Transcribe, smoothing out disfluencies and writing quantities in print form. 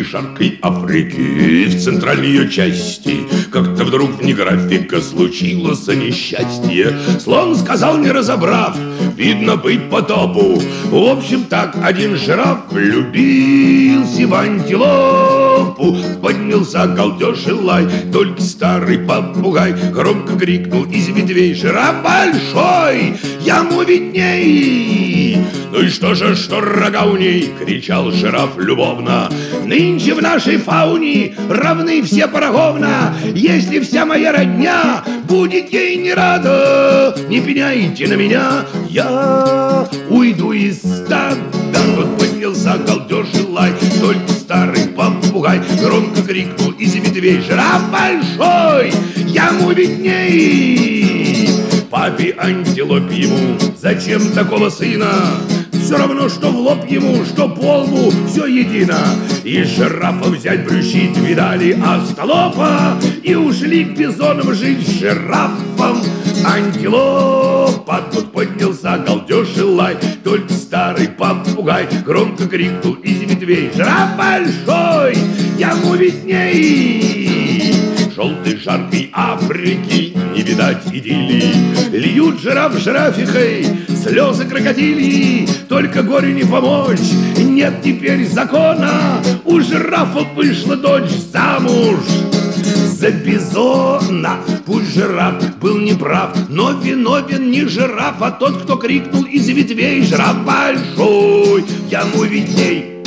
жаркой Африки, в центральной ее части, как-то вдруг вне графика случилось несчастье. Слон сказал, не разобрав, видно быть потопу. В общем, так один жираф влюбился в антилопу. Поднялся галдеж и лай, только старый попугай громко крикнул из ветвей: жираф большой, ему видней. Ну и что же, что рога у ней, кричал жираф любовно. Нынче в нашей фауне равны все поровна. Если вся моя родня будет ей не рада, не пеняйте на меня, я уйду из стада. Тут поднялся галдеж и лай, только старый попугай громко крикнул из ветвей: жираф большой, ему видней. Папе антилопе ему зачем такого сына? Все равно, что в лоб ему, что по лбу, все едино. И жирафа взять брющит, видали остолопа, и ушли к бизонам жить с жирафом. Антилопа, тут поднялся галдеж и лай, только старый попугай громко крикнул из ветвей: жираф большой, ему видней. Желтой жаркой Африки не видать идиллии, льют жираф жирафихой слезы крокодилии. Только горю не помочь, нет теперь закона, у жирафа вышла дочь замуж за бизона. Пусть жираф был неправ, но виновен не жираф, а тот, кто крикнул из ветвей: жираф большой, ему видней.